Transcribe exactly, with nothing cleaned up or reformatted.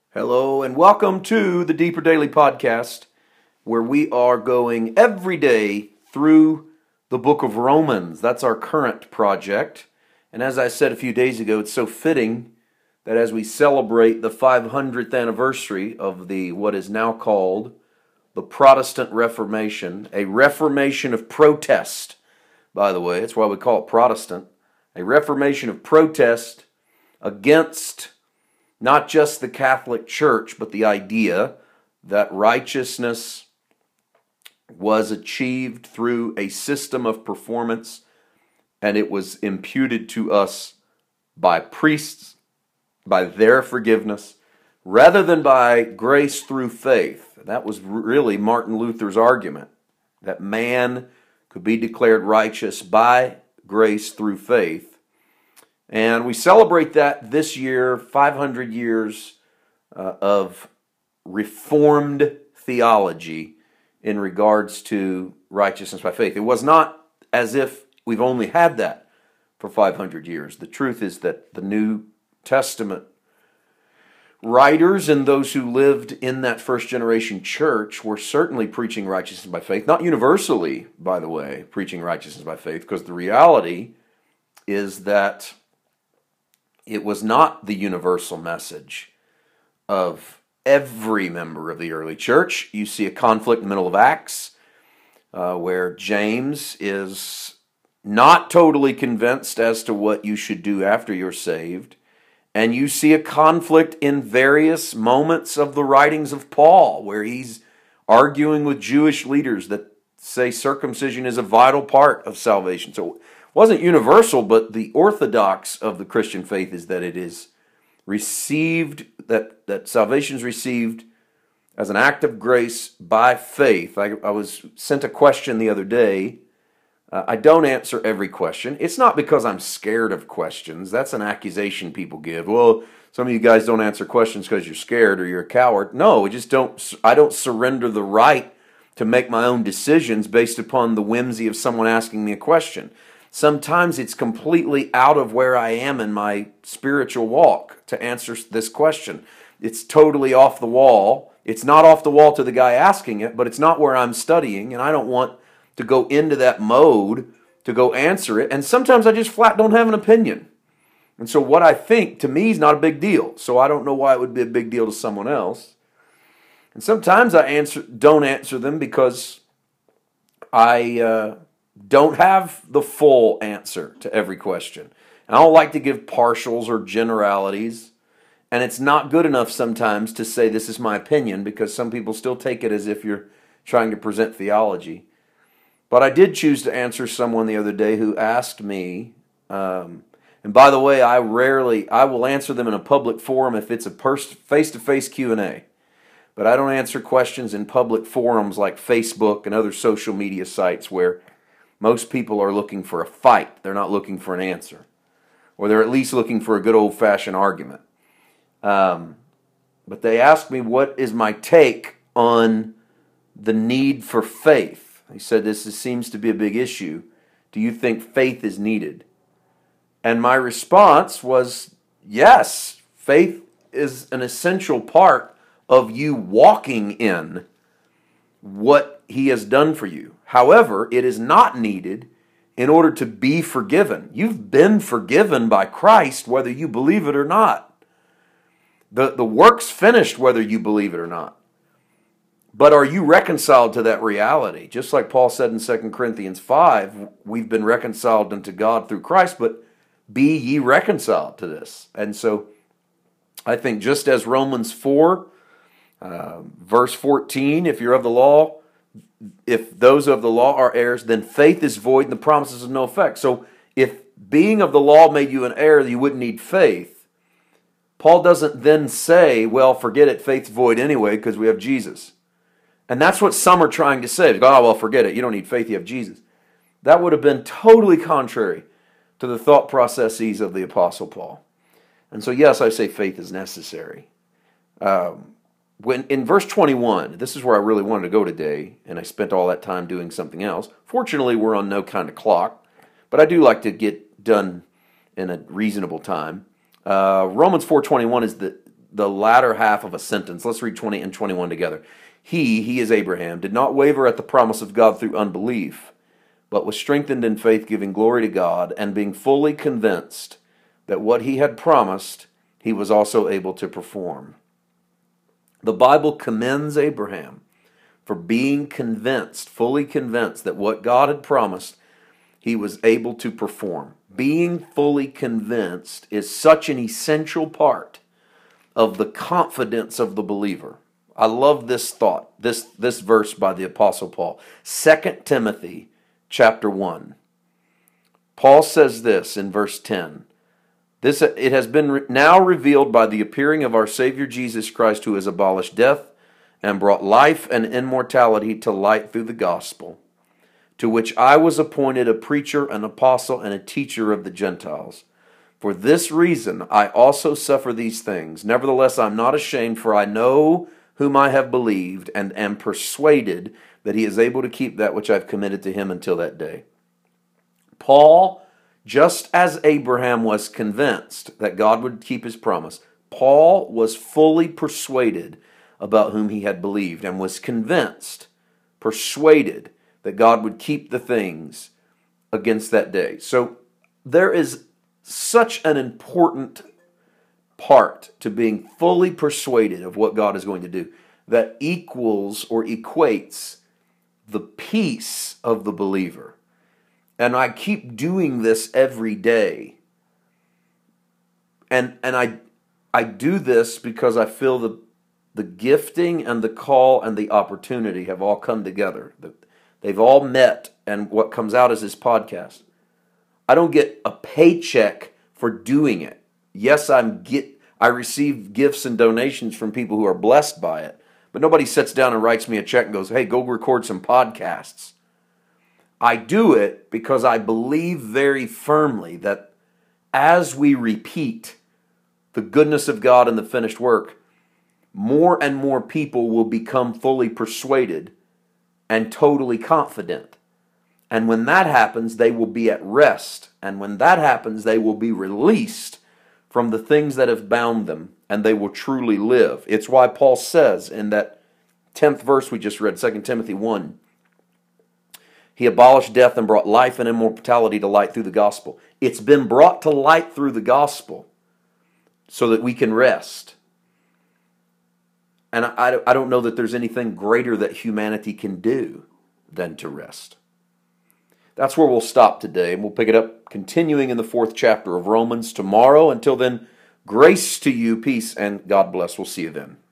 Hello and welcome to the Deeper Daily Podcast, where we are going every day through the book of Romans. That's our current project. And as I said a few days ago, it's so fitting that as we celebrate the five hundredth anniversary of the what is now called the Protestant Reformation, a reformation of protest, by the way, that's why we call it Protestant, a reformation of protest against not just the Catholic Church, but the idea that righteousness was achieved through a system of performance, and it was imputed to us by priests, by their forgiveness, rather than by grace through faith. That was really Martin Luther's argument, that man could be declared righteous by grace through faith. And we celebrate that this year, five hundred years uh, of Reformed theology in regards to righteousness by faith. It was not as if we've only had that for five hundred years. The truth is that the New Testament writers and those who lived in that first generation church were certainly preaching righteousness by faith. Not universally, by the way, preaching righteousness by faith, because the reality is that it was not the universal message of every member of the early church. You see a conflict in the middle of Acts uh, where James is not totally convinced as to what you should do after you're saved. And you see a conflict in various moments of the writings of Paul where he's arguing with Jewish leaders that say circumcision is a vital part of salvation. So wasn't universal, but the orthodox of the Christian faith is that it is received, that, that salvation is received as an act of grace by faith. I, I was sent a question the other day. Uh, I don't answer every question. It's not because I'm scared of questions. That's an accusation people give. Well, some of you guys don't answer questions because you're scared or you're a coward. No, we just don't. I don't surrender the right to make my own decisions based upon the whimsy of someone asking me a question. Sometimes it's completely out of where I am in my spiritual walk to answer this question. It's totally off the wall. It's not off the wall to the guy asking it, but it's not where I'm studying, and I don't want to go into that mode to go answer it. And sometimes I just flat don't have an opinion. And so what I think to me is not a big deal. So I don't know why it would be a big deal to someone else. And sometimes I answer don't answer them because I uh, don't have the full answer to every question. And I don't like to give partials or generalities. And it's not good enough sometimes to say this is my opinion, because some people still take it as if you're trying to present theology. But I did choose to answer someone the other day who asked me, um, and by the way, I rarely, I will answer them in a public forum if it's a pers- face-to-face Q and A. But I don't answer questions in public forums like Facebook and other social media sites where most people are looking for a fight. They're not looking for an answer. Or they're at least looking for a good old-fashioned argument. Um, but they asked me, what is my take on the need for faith? He said, this is, seems to be a big issue. Do you think faith is needed? And my response was, yes, faith is an essential part of you walking in what He has done for you. However, it is not needed in order to be forgiven. You've been forgiven by Christ whether you believe it or not. The, the work's finished whether you believe it or not. But are you reconciled to that reality? Just like Paul said in Second Corinthians five, we've been reconciled unto God through Christ, but be ye reconciled to this. And so I think just as Romans four, uh, verse fourteen, if you're of the law, if those of the law are heirs, then faith is void and the promises of no effect. So if being of the law made you an heir, you wouldn't need faith. Paul doesn't then say, well, forget it, faith's void anyway because we have Jesus. And that's what some are trying to say. Oh, well, forget it. You don't need faith. You have Jesus. That would have been totally contrary to the thought processes of the Apostle Paul. And so, yes, I say faith is necessary. Um, when in verse twenty-one, this is where I really wanted to go today, and I spent all that time doing something else. Fortunately, we're on no kind of clock, but I do like to get done in a reasonable time. Uh, Romans four twenty-one is the the latter half of a sentence. Let's read twenty and twenty-one together. He, he is Abraham, did not waver at the promise of God through unbelief, but was strengthened in faith, giving glory to God, and being fully convinced that what he had promised, he was also able to perform. The Bible commends Abraham for being convinced, fully convinced that what God had promised, he was able to perform. Being fully convinced is such an essential part of the confidence of the believer. I love this thought, this, this verse by the Apostle Paul. Second Timothy chapter one. Paul says this in verse ten. This, it has been now revealed by the appearing of our Savior Jesus Christ, who has abolished death and brought life and immortality to light through the gospel, to which I was appointed a preacher, an apostle, and a teacher of the Gentiles. For this reason I also suffer these things. Nevertheless, I'm not ashamed, for I know whom I have believed, and am persuaded that he is able to keep that which I've committed to him until that day. Paul, just as Abraham was convinced that God would keep his promise, Paul was fully persuaded about whom he had believed, and was convinced, persuaded, that God would keep the things against that day. So there is such an important part to being fully persuaded of what God is going to do that equals or equates the peace of the believer. And I keep doing this every day. And and I I do this because I feel the the gifting and the call and the opportunity have all come together. They've all met, and what comes out is this podcast. I don't get a paycheck for doing it. Yes, I'm get I receive gifts and donations from people who are blessed by it, but nobody sits down and writes me a check and goes, "Hey, go record some podcasts." I do it because I believe very firmly that as we repeat the goodness of God and the finished work, more and more people will become fully persuaded and totally confident. And when that happens, they will be at rest. And when that happens, they will be released from the things that have bound them, and they will truly live. It's why Paul says in that tenth verse we just read, Second Timothy one, he abolished death and brought life and immortality to light through the gospel. It's been brought to light through the gospel so that we can rest. And I, I don't know that there's anything greater that humanity can do than to rest. That's where we'll stop today, and we'll pick it up continuing in the fourth chapter of Romans tomorrow. Until then, grace to you, peace, and God bless. We'll see you then.